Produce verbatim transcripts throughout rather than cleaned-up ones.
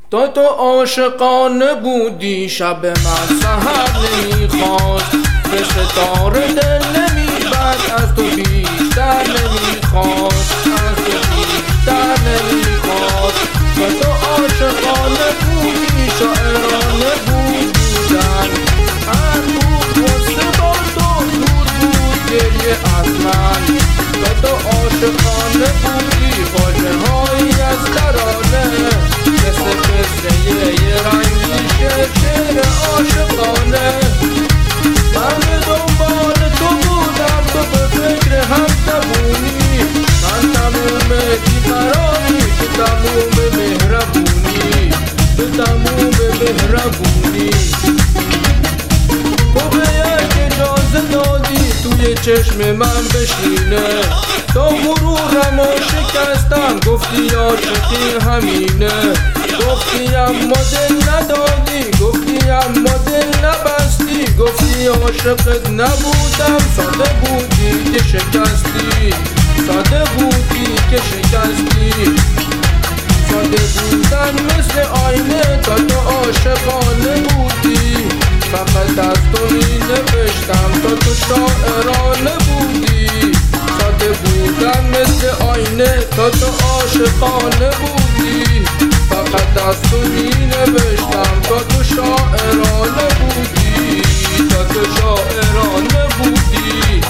تو تو عاشقانه بودی، شب من سحر نمیخواست، به ستاره دل نمیبد، از تو بیشتر نمیخواست، از تو بیشتر نمیخواست. تو تو عاشقانه بودی، شاعرانه بود بودن، هر بود غصه با تو دور بود گریه از من. تو تو عاشقانه بودی، خواجه هایی از ترانه، مثل قصه یه رنگی شعر شعر عاشقانه. من به دنبال تو بودم، تو به فکر هم تبونی، من تموم بیقراری، تو تموم مهربونی، تو تموم مهربونی. تو به یک اجازه دادی توی چشم من بشینه، تو غرورم و شکستم، گفتی عاشقی همینه، گفتی اما دل ندادی، گفتی اما دل نبستی، گفتی عاشقت نبودم، ساده بودی که شکستی، ساده بودی که شکستی. ساده بودن مثل آینه، تا تو عاشقانه بودی، فقط از تو می نوشتم تا تو شاعرانه بودی. ساده بودن مثل آینه، تا تو عاشقانه بودی، فقط از تو می نوشتم تا تو شاعرانه بودی، تا تو شاعرانه بودی.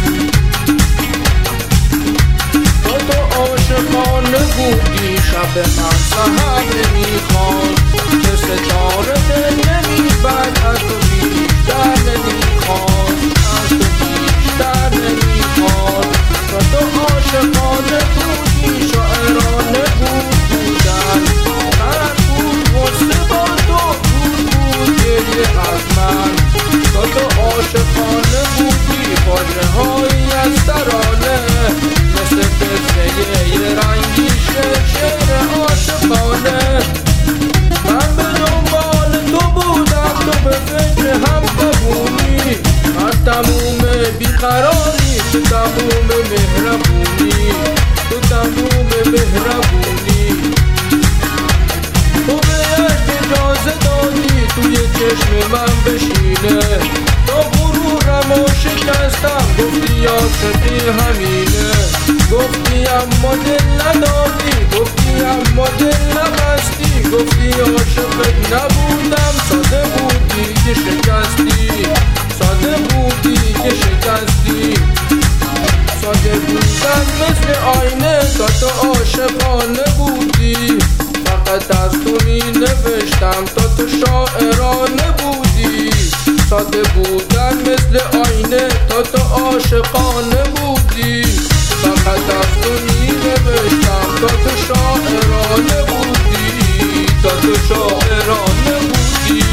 تا تو عاشقانه بودی، شب من سحر نمیخواست، به ستاره دل نمیبد، از تو بیشتر نمیخواست، از تو بیشتر نمیخواست. تا تو عاشقانه بودی، شاعرانه بود بودن، هر بود غصه با تو دور بود گریه از من. تا تو عاشقانه بودی، خواجه هایی از ترانه، مثل قصه یه رنگی شعر شعر عاشقانه. من به دنبال تو بودم، تو به فکر هم تبونی، من تموم بیقراری، تو تموم مهربونی، تو تموم مهربونی. تو به یک اجازه دادی توی چشم من بشینه، تو غرورم و شکستم، گفتی عاشقی همینه، گفتی اما دل ندادی، گفتی اما دل نبستی، گفتی عاشقت نبودم، ساده بودی که شکستی، ساده بودی که شکستی. ساده بودن مثل آینه، تا تو عاشقانه بودی، فقط از تو می نوشتم تا تو شاعرانه بودی. ساده بودن مثل آینه، تا تو عاشقانه بودی، فقط از تو می نوشتم تا تو شاعرانه بودی، تا تو شاعرانه بودی.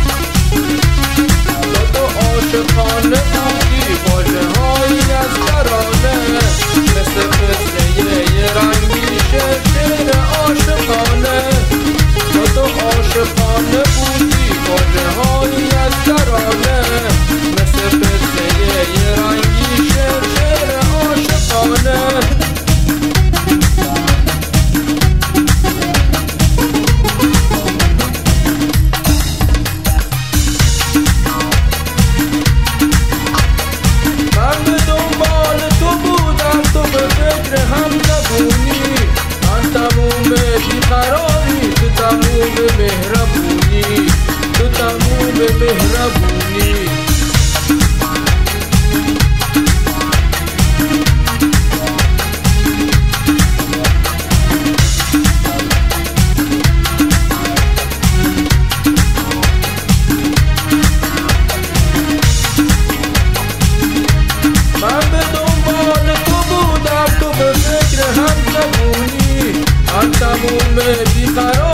تا تو عاشقانه بودی، واژه هایی از ترانه، مثل قصه یه رنگی شعر شعر عاشقانه. تا تو عاشقانه بودی، واژه هایی از ترانه، مثل قصه یه رنگی شعر شعر عاشقانه. من به دنبال تو بودم، تو به فکر هم نبونی، من تموم بیقراری، تو تموم مهربونی، تو تموم مهربونی. من به دنبال تو بودم، تو به فکر هم نبونی، من تموم بیقراری.